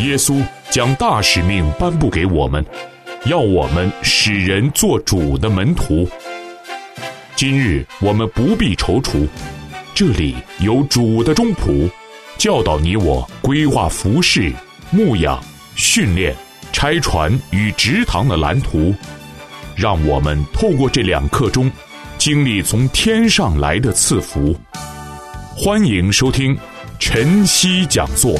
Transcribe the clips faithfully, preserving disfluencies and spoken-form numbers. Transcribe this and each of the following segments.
耶稣将大使命颁布给我们，要我们使人做主的门徒。今日我们不必踌躇，这里有主的中仆，教导你我规划服事、牧养、训练、拆船与植堂的蓝图，让我们透过这两刻钟，经历从天上来的赐福。欢迎收听晨曦讲座。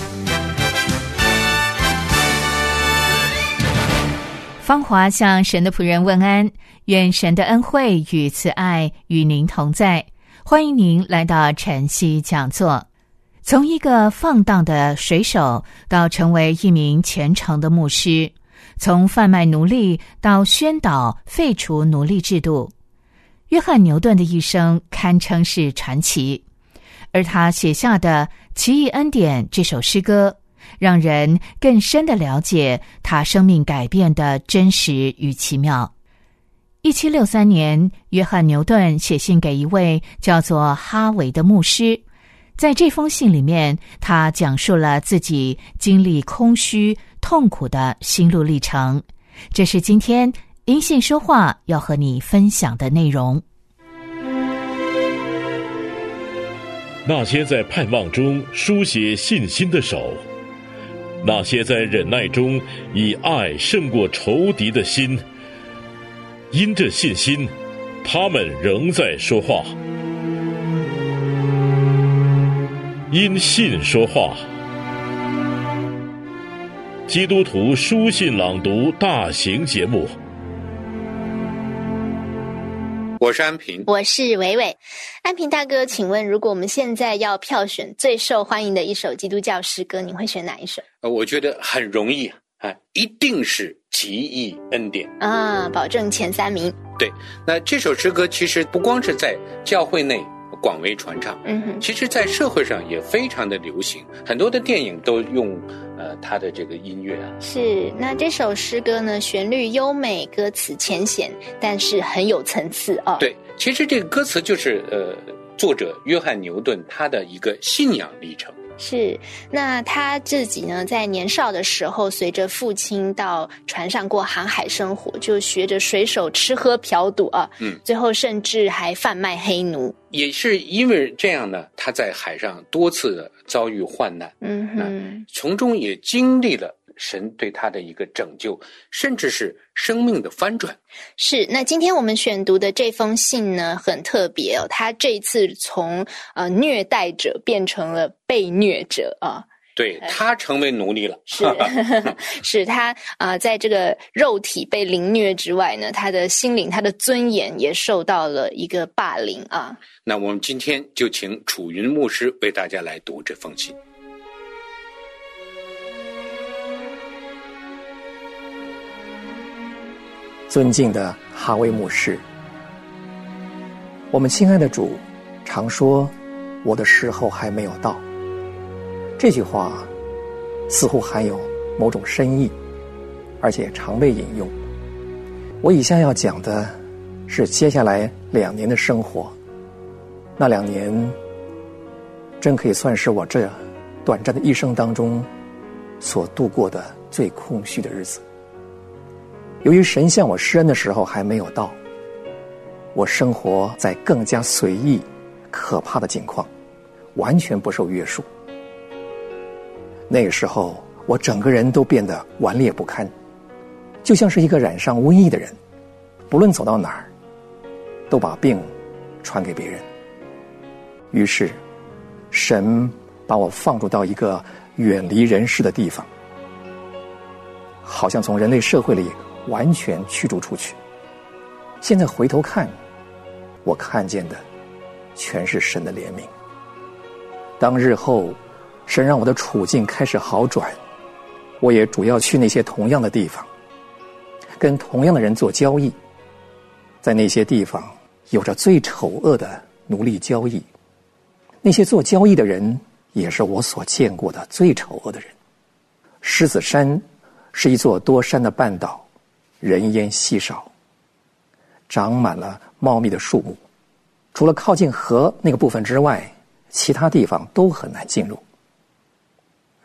芳华向神的仆人问安，愿神的恩惠与慈爱与您同在。欢迎您来到晨曦讲座。从一个放荡的水手到成为一名虔诚的牧师，从贩卖奴隶到宣导废除奴隶制度，约翰牛顿的一生堪称是传奇。而他写下的《奇异恩典》这首诗歌，让人更深地了解他生命改变的真实与奇妙。一七六三年，约翰牛顿写信给一位叫做哈维的牧师，在这封信里面，他讲述了自己经历空虚、痛苦的心路历程。这是今天因信说话要和你分享的内容。 那些在盼望中书写信心的手，那些在忍耐中以爱胜过仇敌的心，因着信心，他们仍在说话。因信说话，基督徒书信朗读大型节目。 我是安平， 我是伟伟。安平大哥，请问如果我们现在要票选最受欢迎的一首基督教诗歌，你会选哪一首？ 呃，我觉得很容易啊，一定是奇异恩典啊，保证前三名。 对，那这首诗歌其实不光是在教会内广为传唱， 嗯哼， 其实在社会上也非常的流行，很多的电影都用呃它的这个音乐啊。 是，那这首诗歌呢，旋律优美，歌词浅显，但是很有层次啊。 对，其实这个歌词就是呃作者约翰牛顿他的一个信仰历程。 是，那他自己呢，在年少的时候，随着父亲到船上过航海生活，就学着水手吃喝嫖赌啊， 嗯， 最后甚至还贩卖黑奴。 也是因为这样呢，他在海上多次的遭遇患难， 嗯哼， 从中也经历了神对他的一个拯救，甚至是生命的翻转。 是，那今天我们选读的这封信呢，很特别哦，他这一次从呃虐待者变成了被虐者啊。 对，他成为奴隶了。 是是他啊、呃，在这个肉体被凌虐之外呢，他的心灵、他的尊严也受到了一个霸凌啊。 那我们今天就请楚云牧师为大家来读这封信。 尊敬的哈维牧师，我们亲爱的主常说我的时候还没有到，这句话似乎含有某种深意，而且常被引用。我以下要讲的是接下来两年的生活，那两年真可以算是我这短暂的一生当中所度过的最空虚的日子。由于神向我施恩的时候还没有到，我生活在更加随意可怕的境况，完全不受约束。那个时候我整个人都变得顽劣不堪，就像是一个染上瘟疫的人，不论走到哪儿都把病传给别人。于是神把我放逐到一个远离人世的地方，好像从人类社会里完全驱逐出去。现在回头看，我看见的全是神的怜悯。当日后神让我的处境开始好转，我也主要去那些同样的地方，跟同样的人做交易。在那些地方有着最丑恶的奴隶交易，那些做交易的人也是我所见过的最丑恶的人。狮子山是一座多山的半岛，人烟稀少，长满了茂密的树木，除了靠近河那个部分之外，其他地方都很难进入。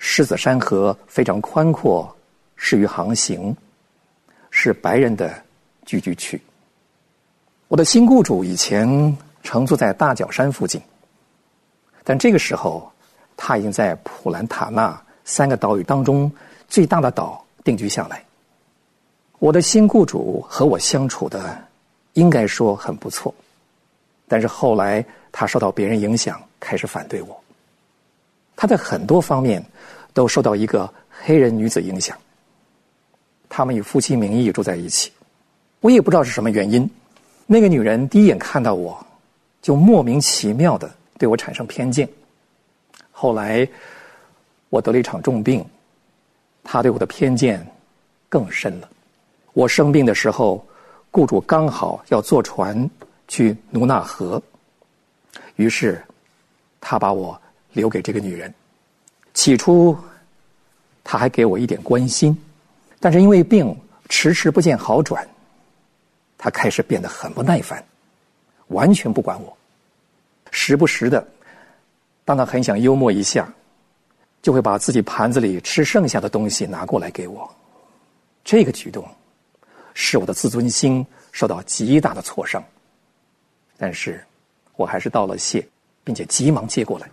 狮子山河非常宽阔，适于航行，是白人的聚居区。我的新雇主以前乘坐在大角山附近，但这个时候他已经在普兰塔纳三个岛屿当中最大的岛定居下来。我的新雇主和我相处的应该说很不错，但是后来他受到别人影响，开始反对我。他在很多方面都受到一个黑人女子影响，他们以夫妻名义住在一起。我也不知道是什么原因，那个女人第一眼看到我就莫名其妙的对我产生偏见。后来我得了一场重病，她对我的偏见更深了。我生病的时候，雇主刚好要坐船去努纳河，于是他把我留给这个女人。起初他还给我一点关心，但是因为病迟迟不见好转，他开始变得很不耐烦，完全不管我。时不时的当他很想幽默一下，就会把自己盘子里吃剩下的东西拿过来给我。这个举动使我的自尊心受到极大的挫伤，但是我还是道了谢，并且急忙接过来，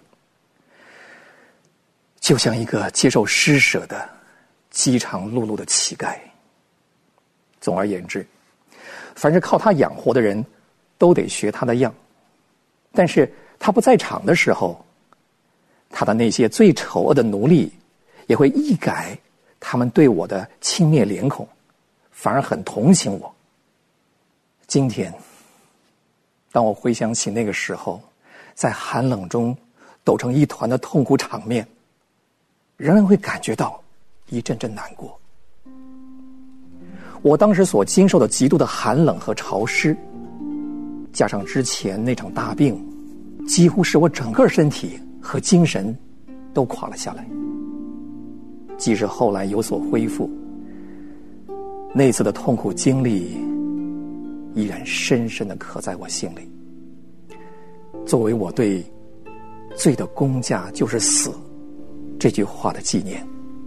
就像一个接受施舍的饥肠辘辘的乞丐。总而言之，凡是靠他养活的人都得学他的样，但是他不在场的时候，他的那些最丑恶的奴隶也会一改他们对我的轻蔑脸孔，反而很同情我。今天当我回想起那个时候在寒冷中抖成一团的痛苦场面，仍然会感觉到一阵阵难过。我当时所经受的极度的寒冷和潮湿，加上之前那场大病，几乎使我整个身体和精神都垮了下来。即使后来有所恢复，那次的痛苦经历依然深深地刻在我心里，作为我对罪的工价就是死这句话的纪念。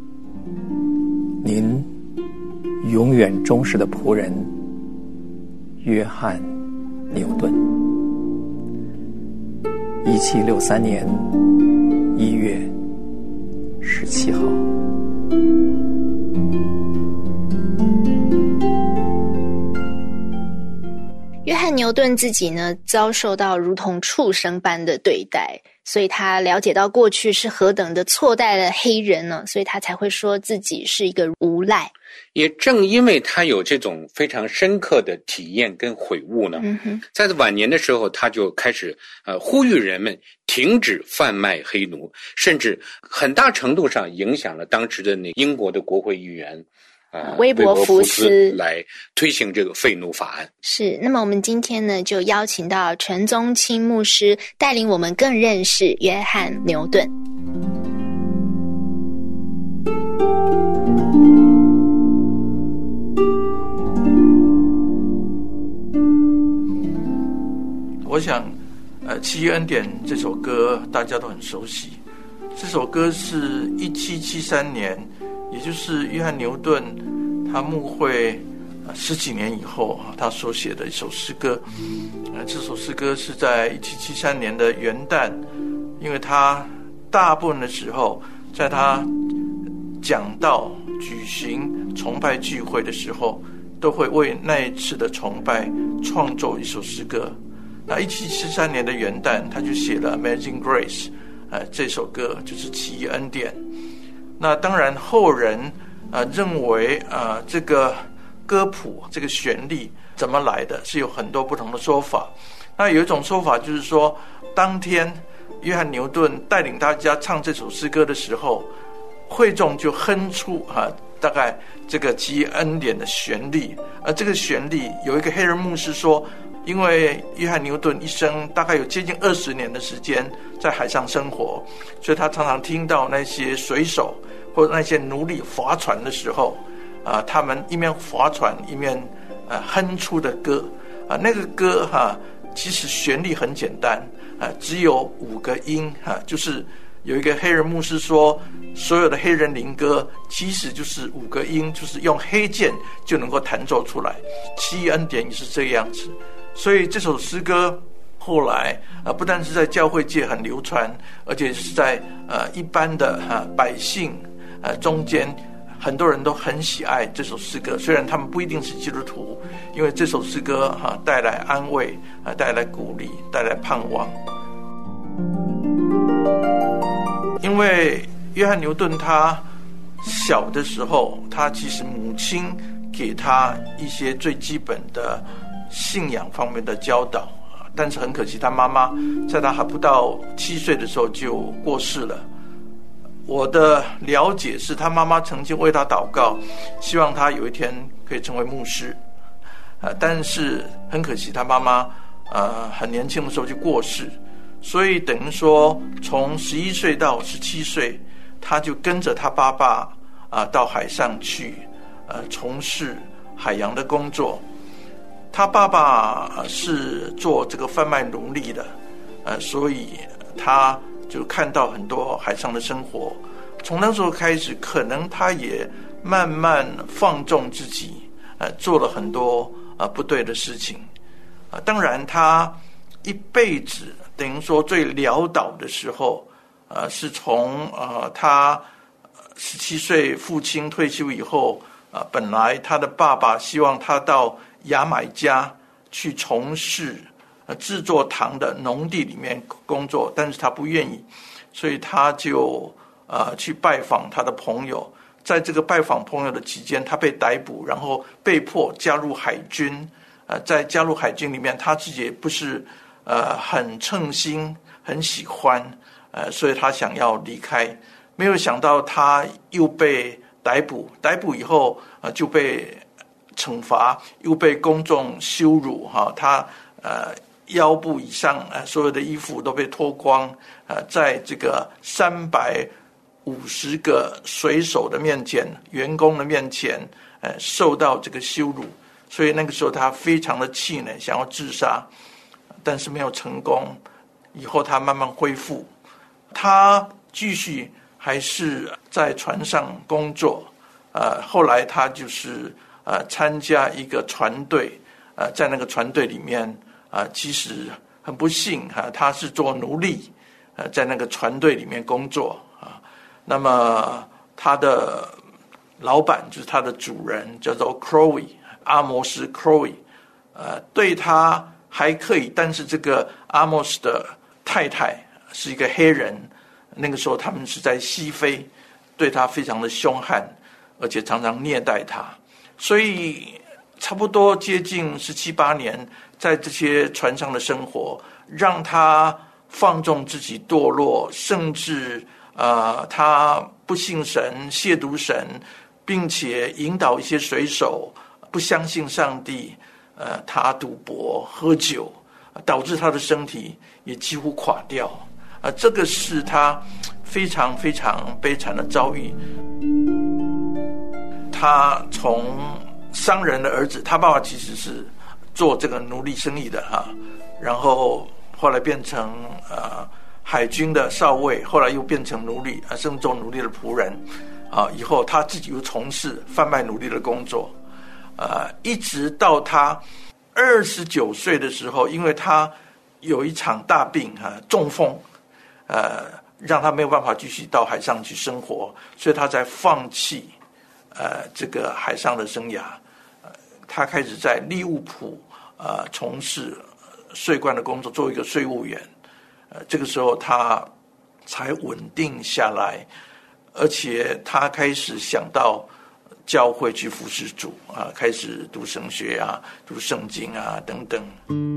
您永远忠实的仆人，约翰·牛顿。一七六三年一月十七号。 约翰牛顿自己呢，遭受到如同畜生般的对待，所以他了解到过去是何等的错待了黑人呢，所以他才会说自己是一个无赖。 也正因为他有这种非常深刻的体验跟悔悟呢，嗯哼，在晚年的时候，他就开始呃呼吁人们停止贩卖黑奴，甚至很大程度上影响了当时的那英国的国会议员呃，威伯福斯来推行这个废奴法案。 是，那么我们今天呢，就邀请到陈宗清牧师带领我们更认识约翰牛顿。 我想呃，《奇异恩典》这首歌大家都很熟悉。这首歌是一七七三年，也就是约翰牛顿他牧会十几年以后，他所写的一首诗歌。呃，这首诗歌是在一七七三年的元旦，因为他大部分的时候，在他讲道、举行崇拜聚会的时候，都会为那一次的崇拜创作一首诗歌。那一七七三年的元旦，他就写了《Amazing Grace》，呃，这首歌就是《奇异恩典》。那当然，后人呃认为呃这个歌谱这个旋律怎么来的，是有很多不同的说法。那有一种说法就是说，当天约翰牛顿带领大家唱这首诗歌的时候，会众就哼出啊大概这个奇异恩典的旋律。而这个旋律有一个黑人牧师说，因为约翰牛顿一生大概有接近二十年的时间在海上生活，所以他常常听到那些水手或者那些奴隶划船的时候，啊、呃，他们一面划船一面呃哼出的歌，啊、呃，那个歌哈、啊，其实旋律很简单，啊、呃，只有五个音哈、啊，就是有一个黑人牧师说，所有的黑人灵歌其实就是五个音，就是用黑键就能够弹奏出来。奇异恩典也是这个样子。所以这首诗歌后来呃不但是在教会界很流传，而且是在呃一般的呃百姓呃中间，很多人都很喜爱这首诗歌。虽然他们不一定是基督徒，因为这首诗歌哈、呃、带来安慰，呃带来鼓励，带来盼望。因为约翰牛顿他小的时候，他其实母亲给他一些最基本的信仰方面的教导，但是很可惜他妈妈在他还不到七岁的时候就过世了。我的了解是他妈妈曾经为他祷告，希望他有一天可以成为牧师，呃，但是很可惜他妈妈呃很年轻的时候就过世，所以等于说从十一岁到十七岁，他就跟着他爸爸啊、呃、到海上去呃从事海洋的工作。他爸爸是做这个贩卖奴隶的，呃，所以他就看到很多海上的生活。从那时候开始，可能他也慢慢放纵自己，呃，做了很多呃不对的事情。呃，当然，他一辈子等于说最潦倒的时候，呃，是从呃他十七岁父亲退休以后，呃，本来他的爸爸希望他到牙买加去从事呃制作糖的农地里面工作，但是他不愿意，所以他就呃去拜访他的朋友。在这个拜访朋友的期间，他被逮捕，然后被迫加入海军。呃，在加入海军里面，他自己也不是呃很称心，很喜欢，呃，所以他想要离开。没有想到他又被逮捕，逮捕以后呃就被惩罚，又被公众羞辱哈，他呃腰部以上呃所有的衣服都被脱光，呃，在这个三百五十个水手的面前、员工的面前，呃，受到这个羞辱，所以那个时候他非常的气馁，想要自杀，但是没有成功。以后他慢慢恢复，他继续还是在船上工作，呃，后来他就是。呃，参加一个船队，呃，在那个船队里面，啊、呃，其实很不幸哈、啊，他是做奴隶，呃，在那个船队里面工作啊。那么他的老板就是他的主人，叫做 Crowley 阿摩斯 Crowley， 呃，对他还可以，但是这个阿摩斯的太太是一个黑人，那个时候他们是在西非，对他非常的凶悍，而且常常虐待他。所以差不多接近十七八年，在这些船上的生活，让他放纵自己堕落，甚至呃，他不信神，亵渎神，并且引导一些水手不相信上帝。呃，他赌博、喝酒，导致他的身体也几乎垮掉。啊、呃，这个是他非常非常悲惨的遭遇。他从商人的儿子，他爸爸其实是做这个奴隶生意的哈，然后后来变成呃海军的少尉，后来又变成奴隶啊，甚至做奴隶的仆人啊，以后他自己又从事贩卖奴隶的工作，呃，一直到他二十九岁的时候，因为他有一场大病哈、啊，中风，呃，让他没有办法继续到海上去生活，所以他才放弃。呃，这个海上的生涯，呃，他开始在利物浦呃从事税关的工作，做一个税务员。呃，这个时候他才稳定下来，而且他开始想到教会去服侍主啊，开始读神学啊，读圣经啊等等。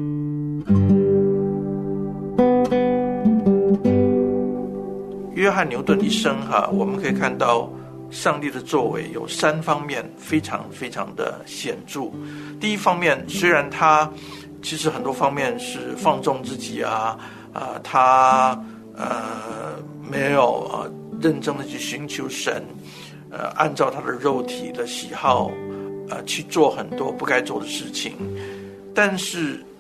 约翰牛顿一生哈，我们可以看到。上帝的作为有三方面非常非常的显著。第一方面，虽然他其实很多方面是放纵自己啊，啊、呃，他呃没有呃认真的去寻求神，呃，按照他的肉体的喜好，呃，去做很多不该做的事情。但是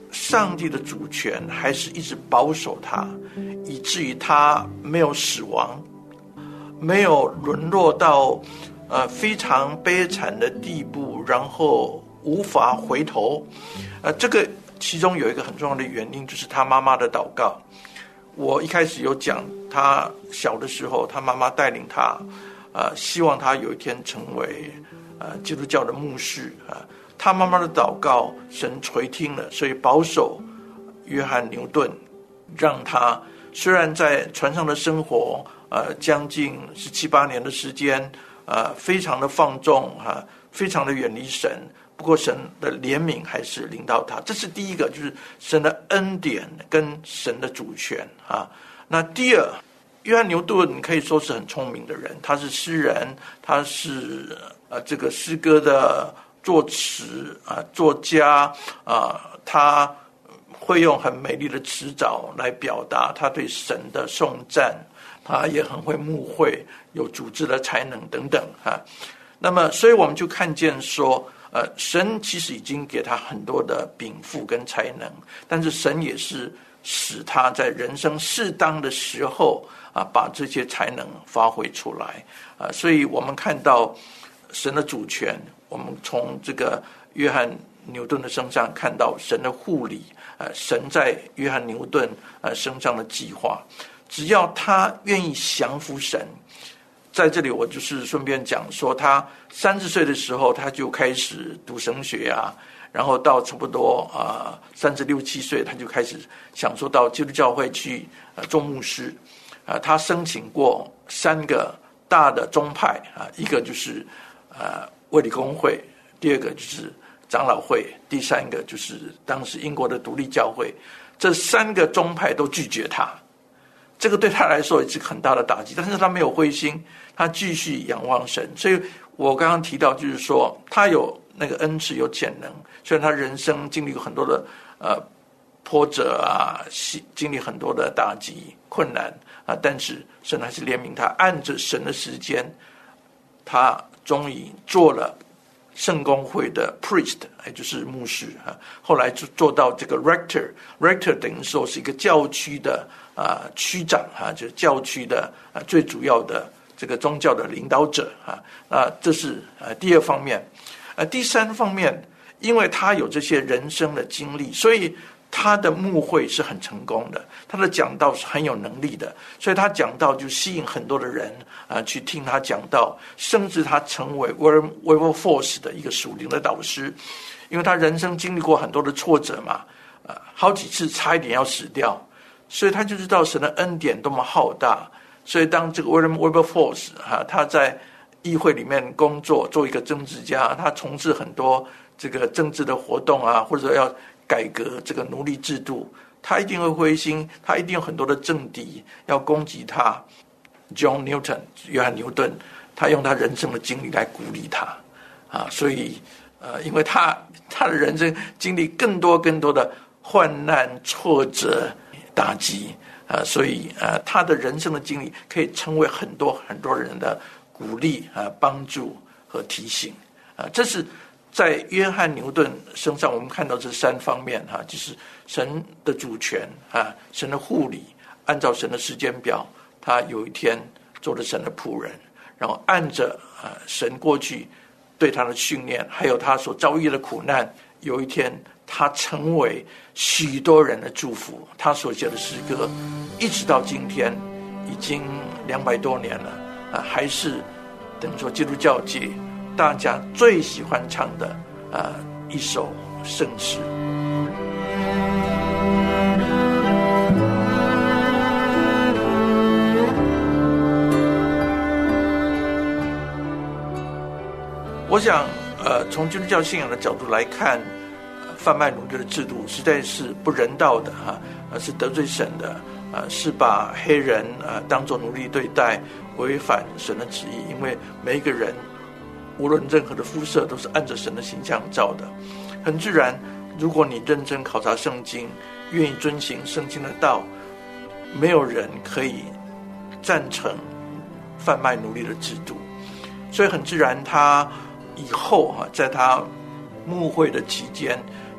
上帝的主权还是一直保守他，以至于他没有死亡，没有沦落到呃非常悲惨的地步，然后无法回头。呃，这个其中有一个很重要的原因，就是他妈妈的祷告。我一开始有讲，他小的时候，他妈妈带领他，呃，希望他有一天成为呃基督教的牧师啊。呃他妈妈的祷告，神垂听了，所以保守约翰牛顿，让他虽然在船上的生活，呃，将近十七八年的时间，呃，非常的放纵哈、啊，非常的远离神。不过神的怜悯还是临到他，这是第一个，就是神的恩典跟神的主权啊。那第二，约翰牛顿可以说是很聪明的人，他是诗人，他是呃这个诗歌的作词啊，作家啊，他会用很美丽的词藻来表达他对神的颂赞，他也很会牧会，有组织的才能等等啊。那么，所以我们就看见说，呃，神其实已经给他很多的禀赋跟才能，但是神也是使他在人生适当的时候啊，把这些才能发挥出来啊。所以我们看到神的主权。我们从这个约翰牛顿的身上看到神的护理，呃，神在约翰牛顿呃身上的计划，只要他愿意降服神。在这里我就是顺便讲说，他三十岁的时候他就开始读神学啊，然后到差不多啊三十六七岁他就开始想说到基督教会去呃做牧师啊、呃，他申请过三个大的宗派啊，一个就是呃。卫理公会，第二个就是长老会，第三个就是当时英国的独立教会。这三个宗派都拒绝他，这个对他来说也是很大的打击，但是他没有灰心，他继续仰望神。所以我刚刚提到就是说，他有那个恩赐，有潜能，虽然他人生经历过很多的呃波折啊，经历很多的打击困难啊，但是神还是怜悯他，按着神的时间，他终于做了圣公会的 priest， 也就是牧师啊。后来就做到这个 rector，rector 等于说是一个教区的啊区长啊，就是教区的啊最主要的这个宗教的领导者啊。啊，这是啊第二方面。啊，第三方面，因为他有这些人生的经历，所以他的牧会是很成功的，他的讲道是很有能力的，所以他讲道就吸引很多的人啊去听他讲道，甚至他成为 Wilberforce 的一个属灵的导师，因为他人生经历过很多的挫折嘛，啊，好几次差一点要死掉，所以他就知道神的恩典多么浩大。所以当这个 William Wilberforce 啊，他在议会里面工作，做一个政治家，他从事很多这个政治的活动啊，或者要改革这个奴隶制度，他一定会灰心，他一定有很多的政敌要攻击他。John Newton 约翰牛顿，他用他人生的经历来鼓励他啊，所以呃，因为他他的人生经历更多更多的患难、挫折、打击啊，所以呃，他的人生的经历可以成为很多很多人的鼓励啊、帮助和提醒啊，这是。在约翰牛顿身上，我们看到这三方面哈，就是神的主权啊，神的护理，按照神的时间表，他有一天做了神的仆人，然后按着啊神过去对他的训练，还有他所遭遇的苦难，有一天他成为许多人的祝福。他所写的诗歌，一直到今天已经两百多年了啊，还是等于说基督教界大家最喜欢唱的啊、呃、一首圣诗。我想，呃，从基督教信仰的角度来看，呃、贩卖奴隶的制度实在是不人道的哈，呃，是得罪神的，呃，是把黑人呃当作奴隶对待，违反神的旨意，因为每一个人。无论任何的肤色都是按着神的形象造的，很自然。如果你认真考察圣经，愿意遵行圣经的道，没有人可以赞成贩卖奴隶的制度。所以很自然，他以后哈，在他牧会的期间，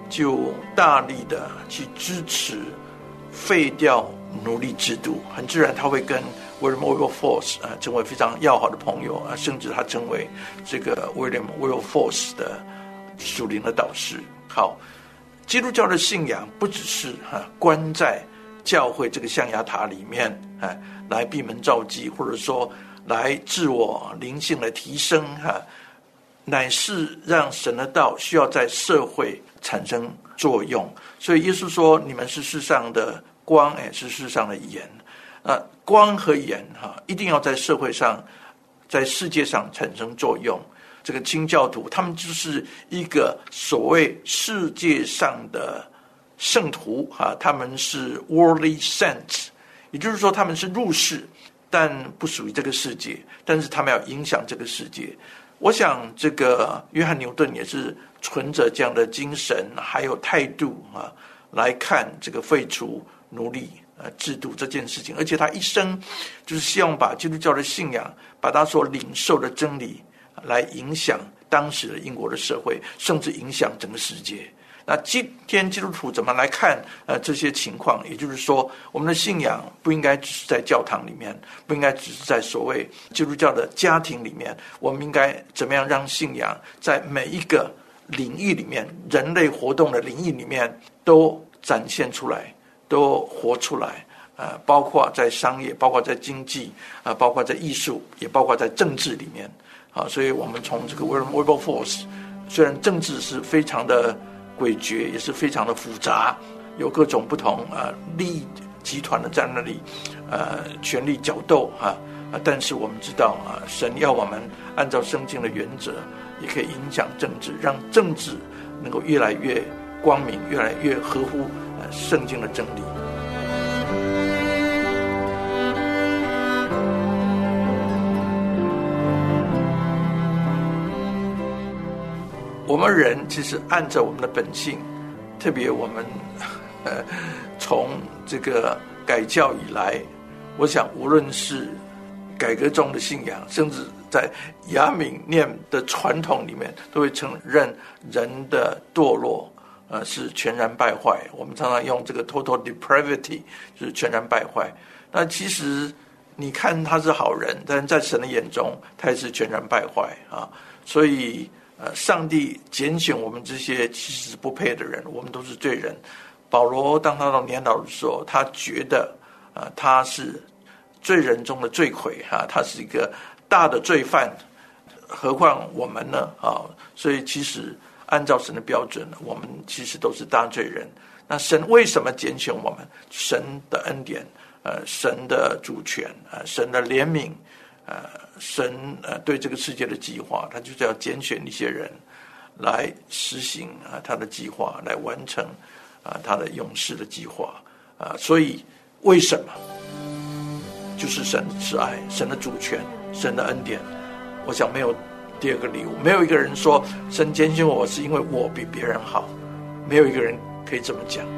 就大力的去支持废掉奴隶制度，很自然他会跟 William Wilberforce 啊成为非常要好的朋友啊，甚至他成为这个 William Wilberforce 的属灵的导师。好，基督教的信仰不只是哈、啊、关在教会这个象牙塔里面啊来闭门造机，或者说来自我灵性的提升哈、啊，乃是让神的道需要在社会产生作用。所以耶稣说：“你们是世上的光，也是世上的盐。”啊，光和盐哈、啊，一定要在社会上，在世界上产生作用。这个清教徒，他们就是一个所谓世界上的圣徒啊，他们是 worldly saints， 也就是说他们是入世，但不属于这个世界，但是他们要影响这个世界。我想这个约翰牛顿也是存着这样的精神还有态度啊，来看这个废除奴隶呃制度这件事情，而且他一生就是希望把基督教的信仰，把他所领受的真理来影响当时的英国的社会，甚至影响整个世界。那今天基督徒怎么来看呃这些情况？也就是说，我们的信仰不应该只是在教堂里面，不应该只是在所谓基督教的家庭里面，我们应该怎么样让信仰在每一个领域里面，人类活动的领域里面都展现出来，都活出来。呃，包括在商业，包括在经济，呃，包括在艺术，也包括在政治里面。啊，所以我们从这个 William Wilberforce， 虽然政治是非常的诡谲，也是非常的复杂，有各种不同啊利益集团的在那里呃权力角斗啊，但是我们知道啊，神要我们按照圣经的原则，也可以影响政治，让政治能够越来越光明，越来越合乎呃圣经的真理。我们人其实按照我们的本性，特别我们呃从这个改教以来，我想无论是改革中的信仰，甚至在亚敏念的传统里面，都会承认人的堕落呃是全然败坏。我们常常用这个 total depravity， 就是全然败坏。那其实你看他是好人，但是在神的眼中，他也是全然败坏啊。所以呃，上帝拣选我们这些其实不配的人，我们都是罪人。保罗当他到年老的时候，他觉得啊、呃，他是罪人中的罪魁哈、啊，他是一个大的罪犯，何况我们呢啊？所以其实按照神的标准，我们其实都是大罪人。那神为什么拣选我们？神的恩典，呃，神的主权，呃，神的怜悯。呃，神呃对这个世界的计划，他就是要拣选一些人来实行啊、呃、他的计划，来完成啊、呃、他的永世的计划啊、呃。所以为什么？就是神是爱，神的主权，神的恩典。我想没有第二个理由，没有一个人说神拣选我是因为我比别人好，没有一个人可以这么讲。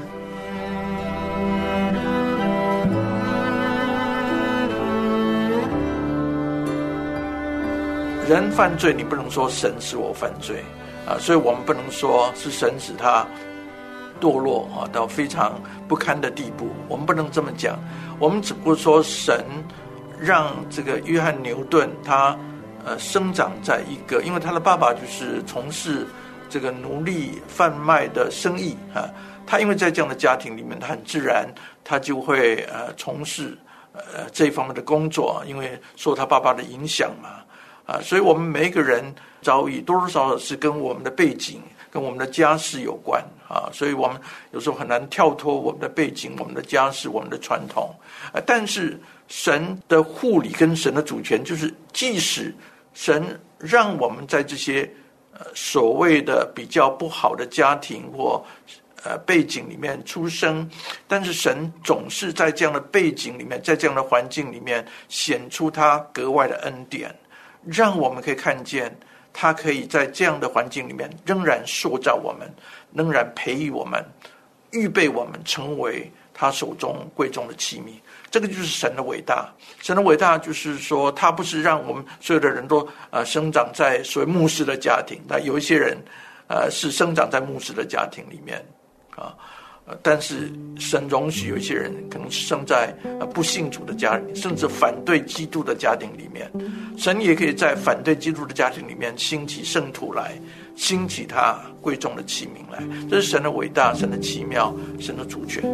人犯罪，你不能说神使我犯罪啊，所以我们不能说是神使他堕落啊到非常不堪的地步，我们不能这么讲。我们只不过说神让这个约翰牛顿他呃生长在一个，因为他的爸爸就是从事这个奴隶贩卖的生意啊，他因为在这样的家庭里面，他很自然他就会呃从事呃这一方面的工作，因为受他爸爸的影响嘛。啊，所以我们每一个人遭遇多多少少是跟我们的背景、跟我们的家世有关啊，所以我们有时候很难跳脱我们的背景、我们的家世、我们的传统。啊，但是神的护理跟神的主权，就是即使神让我们在这些呃所谓的比较不好的家庭或呃背景里面出生，但是神总是在这样的背景里面，在这样的环境里面显出他格外的恩典。让我们可以看见他可以在这样的环境里面仍然塑造我们，仍然培育我们，预备我们成为他手中贵重的器皿。这个就是神的伟大。神的伟大就是说，他不是让我们所有的人都呃生长在所谓牧师的家庭。那有一些人呃，是生长在牧师的家庭里面啊。但是神容许有一些人可能是生在不信主的家庭，甚至反对基督的家庭里面，神也可以在反对基督的家庭里面兴起圣徒来，兴起他贵重的器皿来。这是神的伟大，神的奇妙，神的主权。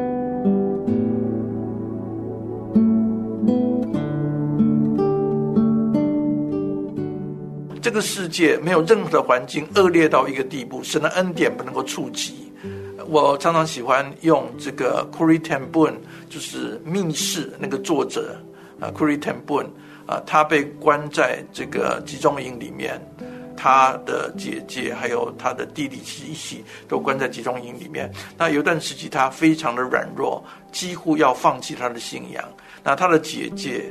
这个世界没有任何的环境恶劣到一个地步，神的恩典不能够触及。我常常喜欢用这个 Corrie ten Boom， 就是密室那个作者啊 Corrie ten Boom 啊，他被关在这个集中营里面，他的姐姐还有他的弟弟一起都关在集中营里面。那有一段时期他非常的软弱，几乎要放弃他的信仰。那他的姐姐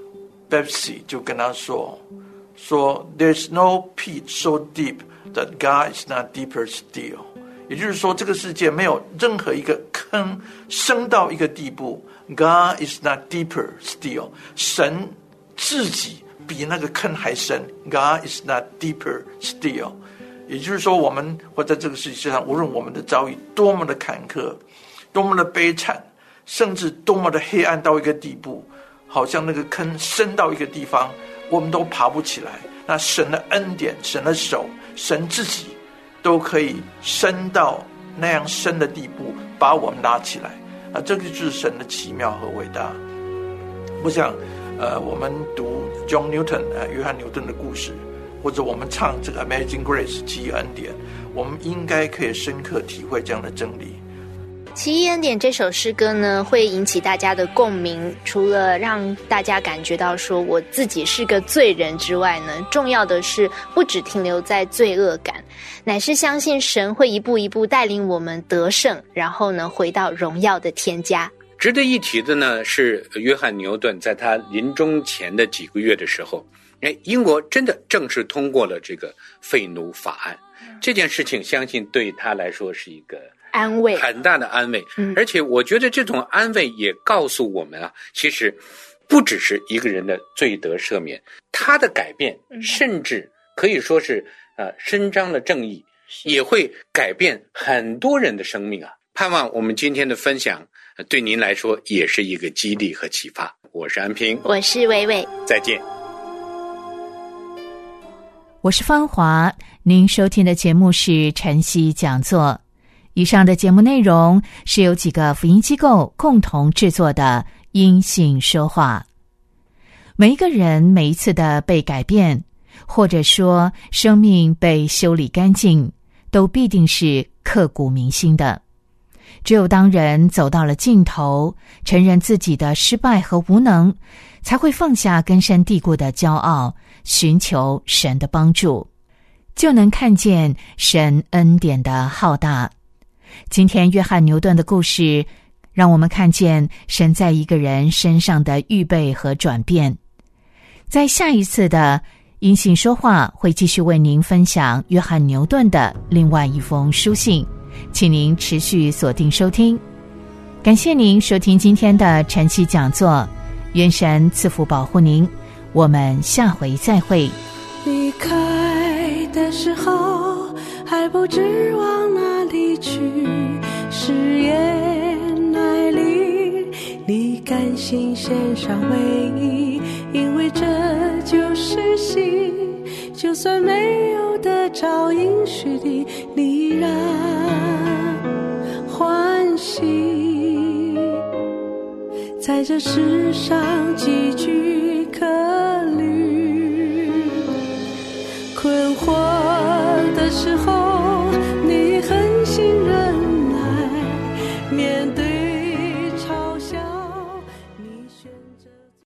Betsy 就跟他说说 There's no pit so deep that God is not deeper still。也就是说，这个世界没有任何一个坑深到一个地步 God is not deeper still， 神自己比那个坑还深 God is not deeper still。 也就是说，我们活在这个世界上，无论我们的遭遇多么的坎坷，多么的悲惨，甚至多么的黑暗到一个地步，好像那个坑深到一个地方我们都爬不起来，那神的恩典，神的手，神自己都可以深到那样深的地步，把我们拉起来啊！这个就是神的奇妙和伟大。我想，呃，我们读 John Newton 呃约翰牛顿的故事，或者我们唱这个 Amazing Grace 奇异恩典，我们应该可以深刻体会这样的真理。 奇异恩典这首诗歌呢，会引起大家的共鸣，除了让大家感觉到说我自己是个罪人之外呢，重要的是不只停留在罪恶感，乃是相信神会一步一步带领我们得胜，然后呢回到荣耀的天家。 值得一提的呢，是约翰牛顿在他临终前的几个月的时候，哎，英国真的正式通过了这个废奴法案。这件事情相信对他来说是一个安慰， 很大的安慰。 嗯， 而且我觉得这种安慰也告诉我们啊，其实不只是一个人的罪得赦免，他的改变甚至可以说是呃伸张了正义，也会改变很多人的生命啊。盼望我们今天的分享对您来说也是一个激励和启发。我是安平， 我是伟伟， 再见。 我是芳华，您收听的节目是晨曦讲座。以上的节目内容是由几个福音机构共同制作的因信说话。每一个人每一次的被改变，或者说生命被修理干净，都必定是刻骨铭心的。只有当人走到了尽头，承认自己的失败和无能，才会放下根深蒂固的骄傲，寻求神的帮助，就能看见神恩典的浩大。今天约翰牛顿的故事让我们看见神在一个人身上的预备和转变。在下一次的因信说话会继续为您分享约翰牛顿的另外一封书信，请您持续锁定收听。感谢您收听今天的晨曦讲座，愿神赐福保护您，我们下回再会。 离开的时候还不知往哪里去，誓言来临，你甘心献上唯一，因为这就是心，就算没有得着应许的，你依然欢喜。在这世上几句可虑，困惑的时候